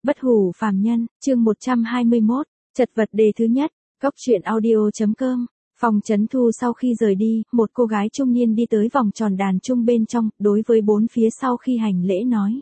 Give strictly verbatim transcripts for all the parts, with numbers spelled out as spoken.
Bất hủ phàm nhân, chương một trăm hai mươi mốt, chật vật đề thứ nhất, Cốc truyện audio.com. Phòng Chấn Thu sau khi rời đi, một cô gái trung niên đi tới vòng tròn đàn trung bên trong, đối với bốn phía sau khi hành lễ nói.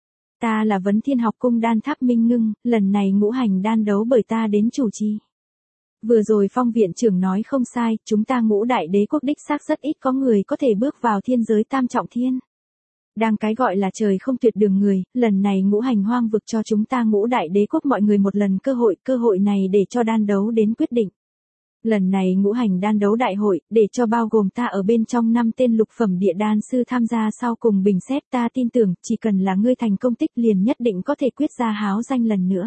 Ta là Vấn Thiên Học Cung Đan Tháp Minh Ngưng, lần này ngũ hành đan đấu bởi ta đến chủ trì. Vừa rồi Phong viện trưởng nói không sai, chúng ta ngũ đại đế quốc đích xác rất ít có người có thể bước vào thiên giới tam trọng thiên. Đang cái gọi là trời không tuyệt đường người, lần này ngũ hành hoang vực cho chúng ta ngũ đại đế quốc mọi người một lần cơ hội, cơ hội này để cho đan đấu đến quyết định. Lần này ngũ hành đan đấu đại hội, để cho bao gồm ta ở bên trong năm tên lục phẩm địa đan sư tham gia sau cùng bình xét, ta tin tưởng, chỉ cần là ngươi thành công tích liền nhất định có thể quyết ra háo danh lần nữa.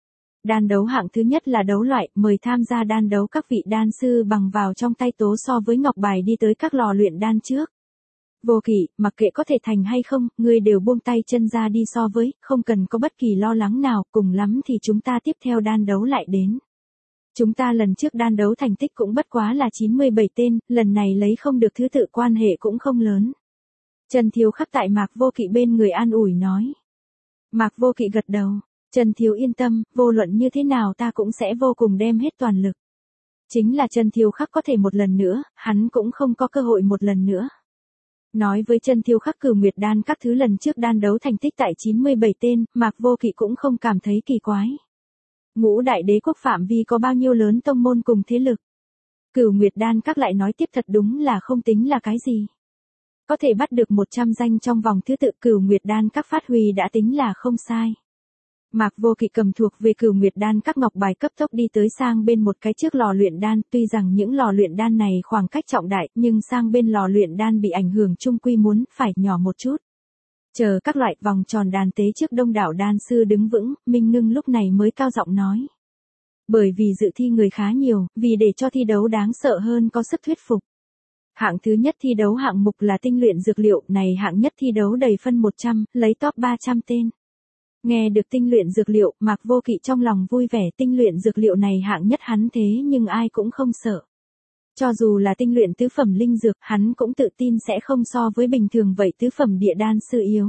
Đan đấu hạng thứ nhất là đấu loại, mời tham gia đan đấu các vị đan sư bằng vào trong tay tố so với ngọc bài đi tới các lò luyện đan trước. Vô kỵ, mặc kệ có thể thành hay không, ngươi đều buông tay chân ra đi so với, không cần có bất kỳ lo lắng nào, cùng lắm thì chúng ta tiếp theo đan đấu lại đến. Chúng ta lần trước đan đấu thành tích cũng bất quá là chín mươi bảy tên, lần này lấy không được thứ tự quan hệ cũng không lớn. Trần Thiếu Khắc tại Mạc Vô Kỵ bên người an ủi nói. Mạc Vô Kỵ gật đầu, Trần Thiếu yên tâm, vô luận như thế nào ta cũng sẽ vô cùng đem hết toàn lực. Chính là Trần Thiếu Khắc có thể một lần nữa, hắn cũng không có cơ hội một lần nữa. Nói với Trần Thiếu Khắc Cửu Nguyệt đan các thứ lần trước đan đấu thành tích tại chín mươi bảy tên, Mạc Vô Kỵ cũng không cảm thấy kỳ quái. Ngũ đại đế quốc phạm vi có bao nhiêu lớn tông môn cùng thế lực. Cửu Nguyệt đan các lại nói tiếp thật đúng là không tính là cái gì. Có thể bắt được một trăm danh trong vòng thứ tự Cửu Nguyệt đan các phát huy đã tính là không sai. Mạc Vô Kỵ cầm thuộc về Cửu Nguyệt đan các ngọc bài cấp tốc đi tới sang bên một cái trước lò luyện đan, tuy rằng những lò luyện đan này khoảng cách trọng đại, nhưng sang bên lò luyện đan bị ảnh hưởng chung quy muốn phải nhỏ một chút. Chờ các loại vòng tròn đàn tế trước đông đảo đan sư đứng vững, Minh Ngưng lúc này mới cao giọng nói. Bởi vì dự thi người khá nhiều, vì để cho thi đấu đáng sợ hơn có sức thuyết phục. Hạng thứ nhất thi đấu hạng mục là tinh luyện dược liệu, này hạng nhất thi đấu đầy phân một trăm, lấy top ba trăm tên. Nghe được tinh luyện dược liệu, Mạc Vô Kỵ trong lòng vui vẻ, tinh luyện dược liệu này hạng nhất hắn thế nhưng ai cũng không sợ. Cho dù là tinh luyện tứ phẩm linh dược, hắn cũng tự tin sẽ không so với bình thường vậy tứ phẩm địa đan sư yếu.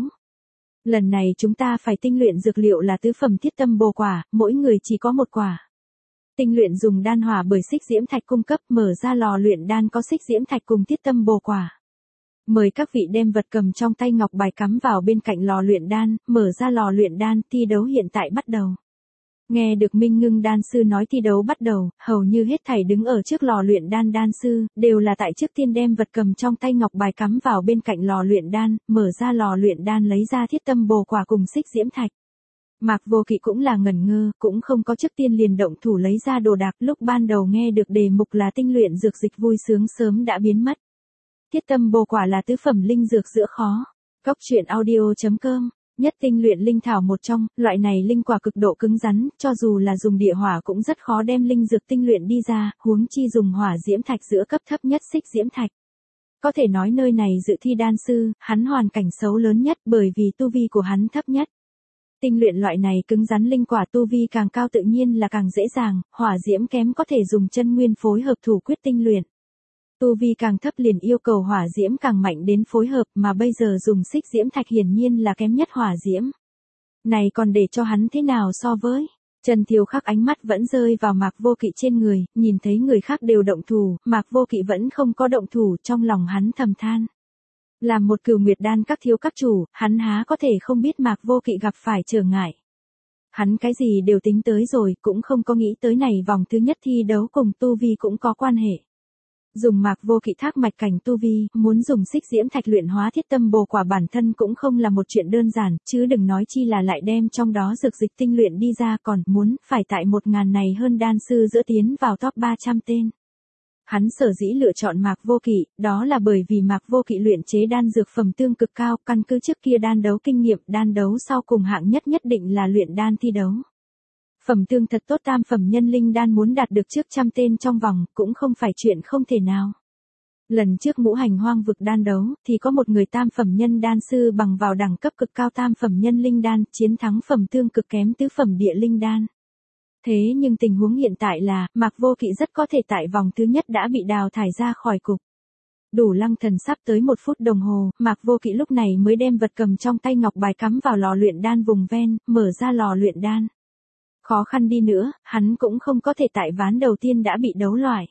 Lần này chúng ta phải tinh luyện dược liệu là tứ phẩm thiết tâm bồ quả, mỗi người chỉ có một quả. Tinh luyện dùng đan hỏa bởi xích diễm thạch cung cấp, mở ra lò luyện đan có xích diễm thạch cùng thiết tâm bồ quả. Mời các vị đem vật cầm trong tay ngọc bài cắm vào bên cạnh lò luyện đan, mở ra lò luyện đan, thi đấu hiện tại bắt đầu. Nghe được Minh Ngưng đan sư nói thi đấu bắt đầu, hầu như hết thảy đứng ở trước lò luyện đan đan sư, đều là tại trước tiên đem vật cầm trong tay ngọc bài cắm vào bên cạnh lò luyện đan, mở ra lò luyện đan lấy ra thiết tâm bồ quả cùng xích diễm thạch. Mạc Vô Kỵ cũng là ngẩn ngơ, cũng không có trước tiên liền động thủ lấy ra đồ đạc, lúc ban đầu nghe được đề mục là tinh luyện dược dịch vui sướng sớm đã biến mất. Thiết tâm bồ quả là tứ phẩm linh dược giữa khó. Cốc truyện audio.com. Nhất tinh luyện linh thảo một trong, loại này linh quả cực độ cứng rắn, cho dù là dùng địa hỏa cũng rất khó đem linh dược tinh luyện đi ra, huống chi dùng hỏa diễm thạch giữa cấp thấp nhất xích diễm thạch. Có thể nói nơi này dự thi đan sư, hắn hoàn cảnh xấu lớn nhất bởi vì tu vi của hắn thấp nhất. Tinh luyện loại này cứng rắn linh quả tu vi càng cao tự nhiên là càng dễ dàng, hỏa diễm kém có thể dùng chân nguyên phối hợp thủ quyết tinh luyện. Tu vi càng thấp liền yêu cầu hỏa diễm càng mạnh đến phối hợp, mà bây giờ dùng xích diễm thạch hiển nhiên là kém nhất hỏa diễm. Này còn để cho hắn thế nào so với? Trần Thiếu Khắc ánh mắt vẫn rơi vào Mạc Vô Kỵ trên người, nhìn thấy người khác đều động thủ, Mạc Vô Kỵ vẫn không có động thủ, trong lòng hắn thầm than. Làm một Cửu Nguyệt đan các thiếu các chủ, hắn há có thể không biết Mạc Vô Kỵ gặp phải trở ngại. Hắn cái gì đều tính tới rồi, cũng không có nghĩ tới này vòng thứ nhất thi đấu cùng tu vi cũng có quan hệ. Dùng Mạc Vô Kỵ thác mạch cảnh tu vi, muốn dùng xích diễm thạch luyện hóa thiết tâm bồ quả bản thân cũng không là một chuyện đơn giản, chứ đừng nói chi là lại đem trong đó dược dịch tinh luyện đi ra, còn muốn phải tại một ngàn này hơn đan sư giữa tiến vào top ba trăm tên. Hắn sở dĩ lựa chọn Mạc Vô Kỵ, đó là bởi vì Mạc Vô Kỵ luyện chế đan dược phẩm tương cực cao, căn cứ trước kia đan đấu kinh nghiệm, đan đấu sau cùng hạng nhất nhất định là luyện đan thi đấu. Phẩm tương thật tốt, tam phẩm nhân linh đan muốn đạt được trước trăm tên trong vòng, cũng không phải chuyện không thể nào. Lần trước ngũ hành hoang vực đan đấu, thì có một người tam phẩm nhân đan sư bằng vào đẳng cấp cực cao tam phẩm nhân linh đan, chiến thắng phẩm tương cực kém tứ phẩm địa linh đan. Thế nhưng tình huống hiện tại là, Mạc Vô Kỵ rất có thể tại vòng thứ nhất đã bị đào thải ra khỏi cục. Đủ lăng thần sắp tới một phút đồng hồ, Mạc Vô Kỵ lúc này mới đem vật cầm trong tay ngọc bài cắm vào lò luyện đan vùng ven, mở ra lò luyện đan. Khó khăn đi nữa, hắn cũng không có thể tại ván đầu tiên đã bị đấu loại.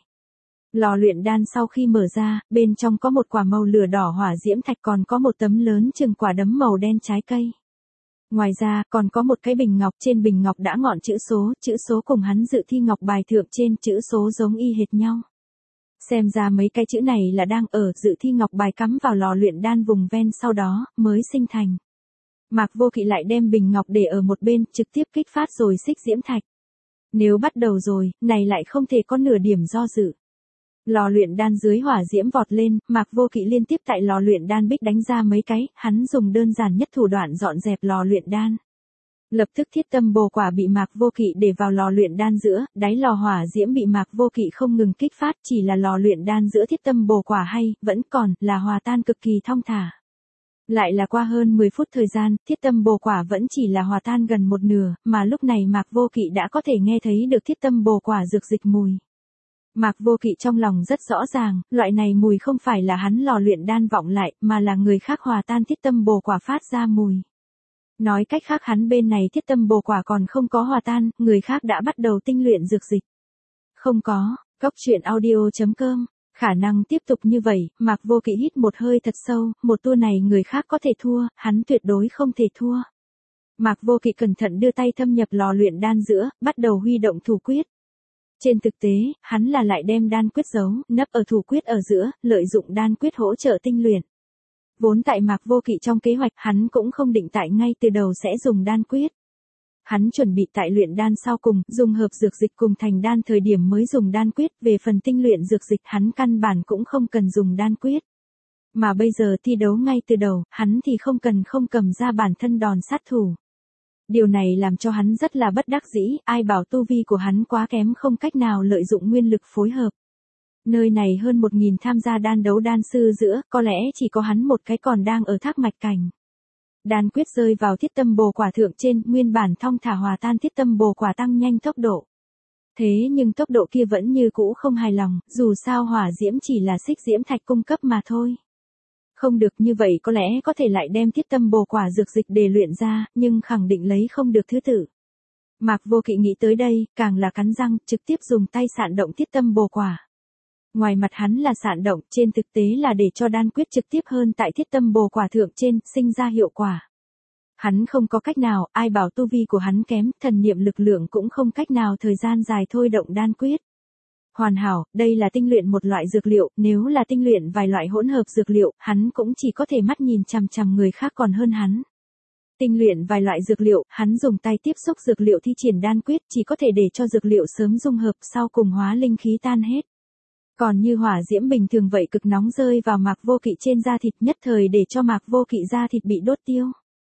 Lò luyện đan sau khi mở ra, bên trong có một quả màu lửa đỏ hỏa diễm thạch, còn có một tấm lớn chừng quả đấm màu đen trái cây. Ngoài ra, còn có một cái bình ngọc, trên bình ngọc đã ngọn chữ số, chữ số cùng hắn dự thi ngọc bài thượng trên chữ số giống y hệt nhau. Xem ra mấy cái chữ này là đang ở dự thi ngọc bài cắm vào lò luyện đan vùng ven sau đó, mới sinh thành. Mạc Vô Kỵ lại đem bình ngọc để ở một bên, trực tiếp kích phát rồi xích diễm thạch. Nếu bắt đầu rồi, này lại không thể có nửa điểm do dự. Lò luyện đan dưới hỏa diễm vọt lên, Mạc Vô Kỵ liên tiếp tại lò luyện đan bích đánh ra mấy cái, hắn dùng đơn giản nhất thủ đoạn dọn dẹp lò luyện đan. Lập tức thiết tâm bồ quả bị Mạc Vô Kỵ để vào lò luyện đan giữa, đáy lò hỏa diễm bị Mạc Vô Kỵ không ngừng kích phát, chỉ là lò luyện đan giữa thiết tâm bồ quả hay, vẫn còn, là hòa tan cực kỳ thong thả. Lại là qua hơn mười phút thời gian, thiết tâm bồ quả vẫn chỉ là hòa tan gần một nửa, mà lúc này Mạc Vô Kỵ đã có thể nghe thấy được thiết tâm bồ quả dược dịch mùi. Mạc Vô Kỵ trong lòng rất rõ ràng, loại này mùi không phải là hắn lò luyện đan vọng lại, mà là người khác hòa tan thiết tâm bồ quả phát ra mùi. Nói cách khác hắn bên này thiết tâm bồ quả còn không có hòa tan, người khác đã bắt đầu tinh luyện dược dịch. Không có, Cốc Truyện Audio chấm com, khả năng tiếp tục như vậy, Mạc Vô Kỵ hít một hơi thật sâu, một tour này người khác có thể thua, hắn tuyệt đối không thể thua. Mạc Vô Kỵ cẩn thận đưa tay thâm nhập lò luyện đan giữa, bắt đầu huy động thủ quyết. Trên thực tế, hắn là lại đem đan quyết giấu, nấp ở thủ quyết ở giữa, lợi dụng đan quyết hỗ trợ tinh luyện. Vốn tại Mạc Vô Kỵ trong kế hoạch, hắn cũng không định tại ngay từ đầu sẽ dùng đan quyết. Hắn chuẩn bị tại luyện đan sau cùng, dùng hợp dược dịch cùng thành đan thời điểm mới dùng đan quyết, về phần tinh luyện dược dịch hắn căn bản cũng không cần dùng đan quyết. Mà bây giờ thi đấu ngay từ đầu, hắn thì không cần không cầm ra bản thân đòn sát thủ. Điều này làm cho hắn rất là bất đắc dĩ, ai bảo tu vi của hắn quá kém không cách nào lợi dụng nguyên lực phối hợp. Nơi này hơn một nghìn tham gia đan đấu đan sư giữa, có lẽ chỉ có hắn một cái còn đang ở thác mạch cảnh. Đan quyết rơi vào thiết tâm bồ quả thượng trên, nguyên bản thong thả hòa tan thiết tâm bồ quả tăng nhanh tốc độ. Thế nhưng tốc độ kia vẫn như cũ không hài lòng, dù sao hỏa diễm chỉ là xích diễm thạch cung cấp mà thôi. Không được như vậy có lẽ có thể lại đem thiết tâm bồ quả dược dịch để luyện ra, nhưng khẳng định lấy không được thứ tự. Mạc Vô Kỵ nghĩ tới đây, càng là cắn răng, trực tiếp dùng tay sạn động thiết tâm bồ quả. Ngoài mặt hắn là sạn động, trên thực tế là để cho đan quyết trực tiếp hơn tại thiết tâm bồ quả thượng trên, sinh ra hiệu quả. Hắn không có cách nào, ai bảo tu vi của hắn kém, thần niệm lực lượng cũng không cách nào thời gian dài thôi động đan quyết. Hoàn hảo, đây là tinh luyện một loại dược liệu, nếu là tinh luyện vài loại hỗn hợp dược liệu, hắn cũng chỉ có thể mắt nhìn chằm chằm người khác còn hơn hắn. Tinh luyện vài loại dược liệu, hắn dùng tay tiếp xúc dược liệu thi triển đan quyết, chỉ có thể để cho dược liệu sớm dung hợp sau cùng hóa linh khí tan hết. Còn như hỏa diễm bình thường vậy cực nóng rơi vào Mạc Vô Kỵ trên da thịt, nhất thời để cho Mạc Vô Kỵ da thịt bị đốt tiêu.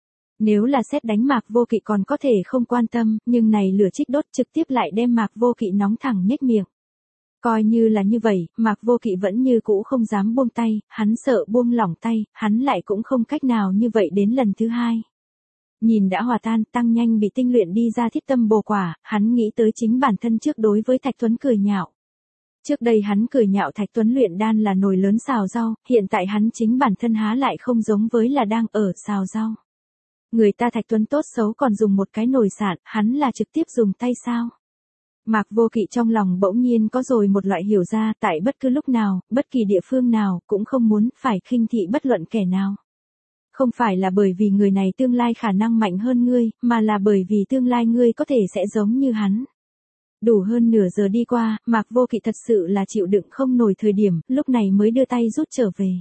Nếu là sét đánh Mạc Vô Kỵ còn có thể không quan tâm, nhưng này lửa trích đốt trực tiếp lại đem Mạc Vô Kỵ nóng thẳng nhếch miệng. Coi như là như vậy, Mạc Vô Kỵ vẫn như cũ không dám buông tay, hắn sợ buông lỏng tay, hắn lại cũng không cách nào như vậy đến lần thứ hai. Nhìn đã hòa tan, tăng nhanh bị tinh luyện đi ra thiết tâm bồ quả, hắn nghĩ tới chính bản thân trước đối với Thạch Tuấn cười nhạo. Trước đây hắn cười nhạo Thạch Tuấn luyện đan là nồi lớn xào rau, hiện tại hắn chính bản thân há lại không giống với là đang ở xào rau. Người ta Thạch Tuấn tốt xấu còn dùng một cái nồi sạn, hắn là trực tiếp dùng tay sao. Mạc Vô Kỵ trong lòng bỗng nhiên có rồi một loại hiểu ra, tại bất cứ lúc nào, bất kỳ địa phương nào, cũng không muốn phải khinh thị bất luận kẻ nào. Không phải là bởi vì người này tương lai khả năng mạnh hơn ngươi, mà là bởi vì tương lai ngươi có thể sẽ giống như hắn. Đủ hơn nửa giờ đi qua, Mạc Vô Kỵ thật sự là chịu đựng không nổi thời điểm, lúc này mới đưa tay rút trở về.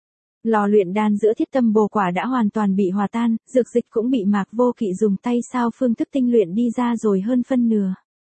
Lò luyện đan giữa thiết tâm bồ quả đã hoàn toàn bị hòa tan, dược dịch cũng bị Mạc Vô Kỵ dùng tay sao phương thức tinh luyện đi ra rồi hơn phân nửa.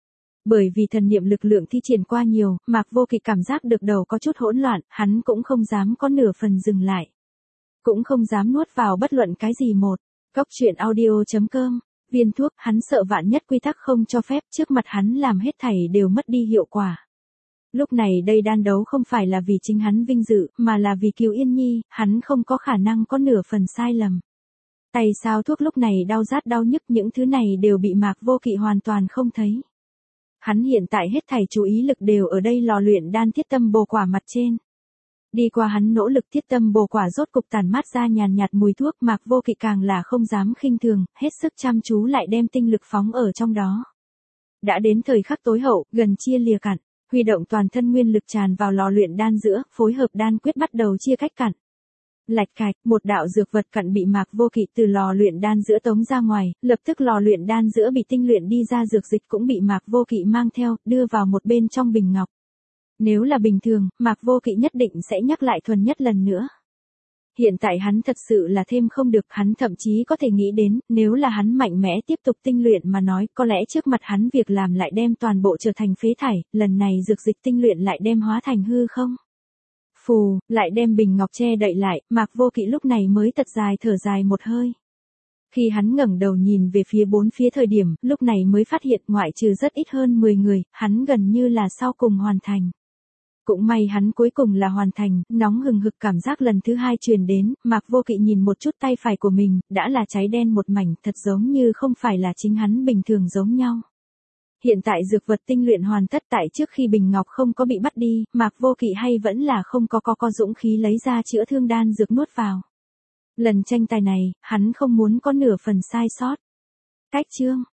Bởi vì thần niệm lực lượng thi triển qua nhiều, Mạc Vô Kỵ cảm giác được đầu có chút hỗn loạn, hắn cũng không dám có nửa phần dừng lại. Cũng không dám nuốt vào bất luận cái gì một. Cốc Truyện Audio chấm com, viên thuốc, hắn sợ vạn nhất quy tắc không cho phép, trước mặt hắn làm hết thảy đều mất đi hiệu quả. Lúc này đây đan đấu không phải là vì chính hắn vinh dự, mà là vì Kiều Yên Nhi, hắn không có khả năng có nửa phần sai lầm. Tay sao thuốc lúc này đau rát đau nhức, những thứ này đều bị Mạc Vô Kỵ hoàn toàn không thấy. Hắn hiện tại hết thảy chú ý lực đều ở đây lò luyện đan thiết tâm bồ quả mặt trên. Đi qua hắn nỗ lực thiết tâm bổ quả rốt cục tản mát ra nhàn nhạt mùi thuốc, Mạc Vô Kỵ càng là không dám khinh thường, hết sức chăm chú lại đem tinh lực phóng ở trong đó. Đã đến thời khắc tối hậu, gần chia lìa cặn, huy động toàn thân nguyên lực tràn vào lò luyện đan giữa, phối hợp đan quyết bắt đầu chia cách cặn. Lạch cạch, một đạo dược vật cặn bị Mạc Vô Kỵ từ lò luyện đan giữa tống ra ngoài, lập tức lò luyện đan giữa bị tinh luyện đi ra dược dịch cũng bị Mạc Vô Kỵ mang theo, đưa vào một bên trong bình ngọc. Nếu là bình thường, Mạc Vô Kỵ nhất định sẽ nhắc lại thuần nhất lần nữa. Hiện tại hắn thật sự là thêm không được, hắn thậm chí có thể nghĩ đến, nếu là hắn mạnh mẽ tiếp tục tinh luyện mà nói, có lẽ trước mặt hắn việc làm lại đem toàn bộ trở thành phế thải, lần này dược dịch tinh luyện lại đem hóa thành hư không. Phù, lại đem bình ngọc che đậy lại, Mạc Vô Kỵ lúc này mới thật dài thở dài một hơi. Khi hắn ngẩng đầu nhìn về phía bốn phía thời điểm, lúc này mới phát hiện ngoại trừ rất ít hơn mười người, hắn gần như là sau cùng hoàn thành. Cũng may hắn cuối cùng là hoàn thành, nóng hừng hực cảm giác lần thứ hai truyền đến, Mạc Vô Kỵ nhìn một chút tay phải của mình, đã là cháy đen một mảnh, thật giống như không phải là chính hắn bình thường giống nhau. Hiện tại dược vật tinh luyện hoàn tất, tại trước khi bình ngọc không có bị bắt đi, Mạc Vô Kỵ hay vẫn là không có có có dũng khí lấy ra chữa thương đan dược nuốt vào. Lần tranh tài này, hắn không muốn có nửa phần sai sót. Cách chương